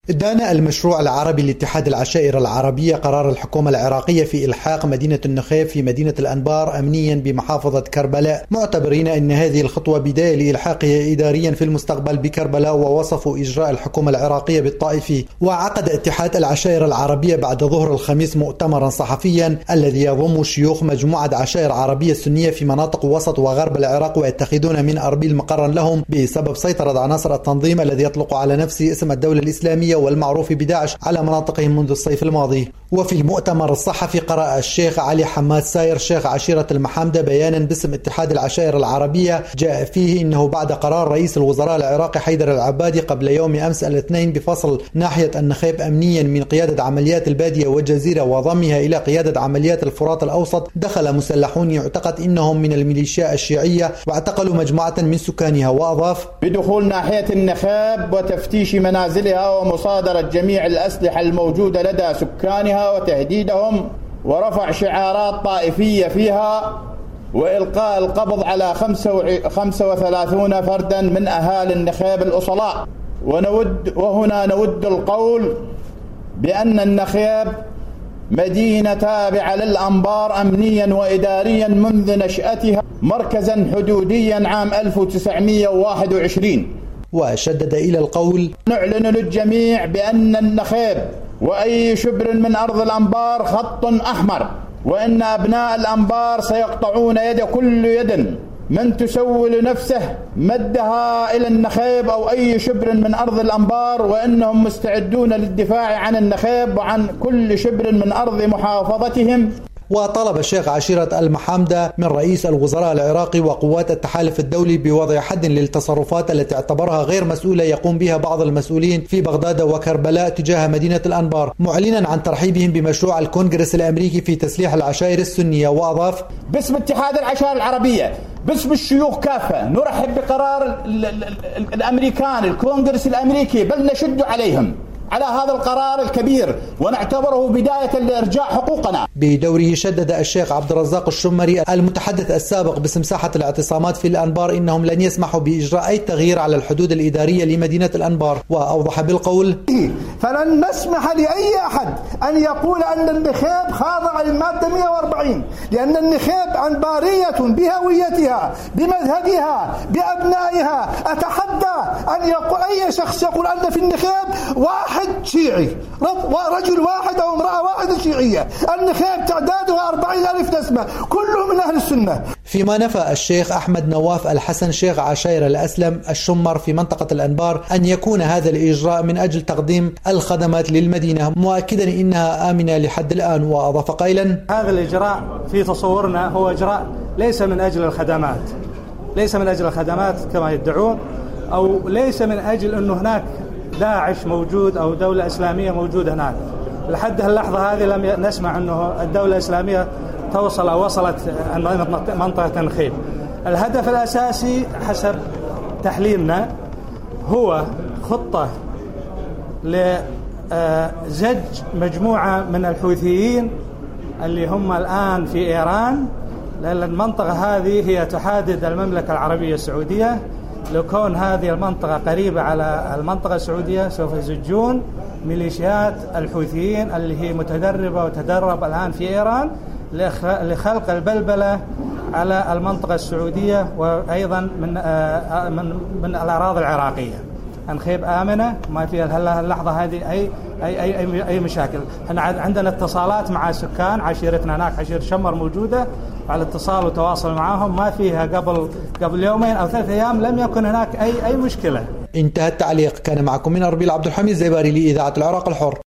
دان المشروع العربي لاتحاد العشائر العربية قرار الحكومة العراقية في إلحاق مدينة النخيب في مدينة الأنبار أمنيا بمحافظة كربلاء، معتبرين أن هذه الخطوة بداية لإلحاقها إداريا في المستقبل بكربلاء، ووصفوا إجراء الحكومة العراقية بالطائفي. وعقد اتحاد العشائر العربية بعد ظهر الخميس مؤتمرا صحفيا الذي يضم شيوخ مجموعة عشائر عربية سنية في مناطق وسط وغرب العراق، ويتخذون من أربيل مقرا لهم بسبب سيطرة عناصر التنظيم الذي يطلق على نفسه اسم الدولة الإسلامية والمعروف بداعش على مناطقهم منذ الصيف الماضي. وفي المؤتمر الصحفي قرأ الشيخ علي حماد ساير شيخ عشيرة المحامدة بيانا باسم اتحاد العشائر العربية جاء فيه إنه بعد قرار رئيس الوزراء العراقي حيدر العبادي قبل يوم أمس الاثنين بفصل ناحية النخيب أمنيا من قيادة عمليات البادية والجزيرة وضمها إلى قيادة عمليات الفرات الأوسط، دخل مسلحون يعتقد إنهم من الميليشيا الشيعية واعتقلوا مجموعة من سكانها. وأضاف: بدخول ناحية النخيب وتفتيش منازلها ومصادرة جميع الأسلحة الموجودة لدى سكانها وتهديدهم ورفع شعارات طائفية فيها وإلقاء القبض على 35 فردا من أهالي النخيب الأصلاء. وهنا نود القول بأن النخيب مدينة تابعة للأنبار أمنيا وإداريا منذ نشأتها، مركزا حدوديا عام 1921. وشدد إلى القول: نعلن للجميع بأن النخيب وأي شبر من أرض الأنبار خط أحمر، وإن أبناء الأنبار سيقطعون يد كل يد من تسول نفسه مدها إلى النخيب أو أي شبر من أرض الأنبار، وإنهم مستعدون للدفاع عن النخيب وعن كل شبر من أرض محافظتهم. وطلب الشيخ عشيرة المحامدة من رئيس الوزراء العراقي وقوات التحالف الدولي بوضع حد للتصرفات التي اعتبرها غير مسؤولة يقوم بها بعض المسؤولين في بغداد وكربلاء تجاه مدينة الأنبار، معلنا عن ترحيبهم بمشروع الكونغرس الأمريكي في تسليح العشائر السنية. وأضاف: باسم اتحاد العشائر العربية، باسم الشيوخ كافة، نرحب بقرار الأمريكان الكونغرس الأمريكي، بل نشد عليهم على هذا القرار الكبير ونعتبره بداية لإرجاع حقوقنا. بدوره شدد الشيخ عبد الرزاق الشمري المتحدث السابق باسم ساحة الاعتصامات في الأنبار إنهم لن يسمحوا بإجراء أي تغيير على الحدود الإدارية لمدينة الأنبار، وأوضح بالقول: فلن نسمح لأي أحد أن يقول أن النخيب خاضع للمادة 140، لأن النخيب أنبارية بهويتها بمذهبها بأبنائها. أتحدى أن يقول أي شخص يقول أن في النخيب واحد شيعي، رجل واحد أو امرأة واحدة شيعية. النخيب تعدادها 40,000 نسمة، كلهم من أهل السنة. فيما نفى الشيخ أحمد نواف الحسن شيخ عشائر الأسلم الشمر في منطقة الأنبار أن يكون هذا الإجراء من أجل تقديم الخدمات للمدينة، مؤكدا إنها آمنة لحد الآن. وأضاف قائلا: هذا الإجراء في تصورنا هو إجراء ليس من أجل الخدمات، ليس من أجل الخدمات كما يدعون، أو ليس من أجل أنه هناك داعش موجود أو دولة إسلامية موجودة هناك. لحد اللحظة هذه لم نسمع أنه الدولة الإسلامية توصل أو وصلت منطقة النخيب. الهدف الأساسي حسب تحليلنا هو خطة لزج مجموعة من الحوثيين اللي هم الآن في إيران، لأن المنطقة هذه هي تحادد المملكة العربية السعودية. لو كون هذه المنطقة قريبة على المنطقة السعودية سوف يزجون ميليشيات الحوثيين اللي هي متدربة وتدرب الآن في إيران لخلق البلبلة على المنطقة السعودية وأيضا من الأراضي العراقية. النخيب آمنة، ما فيها اللحظة هذه أي مشاكل. احنا عندنا اتصالات مع سكان عشيرتنا هناك، عشيرة شمر موجودة على اتصال وتواصل معهم، ما فيها قبل يومين أو 3 أيام لم يكن هناك أي مشكلة. انتهى التعليق. كان معكم من أربيل عبد الحميد زيباري لإذاعة العراق الحر.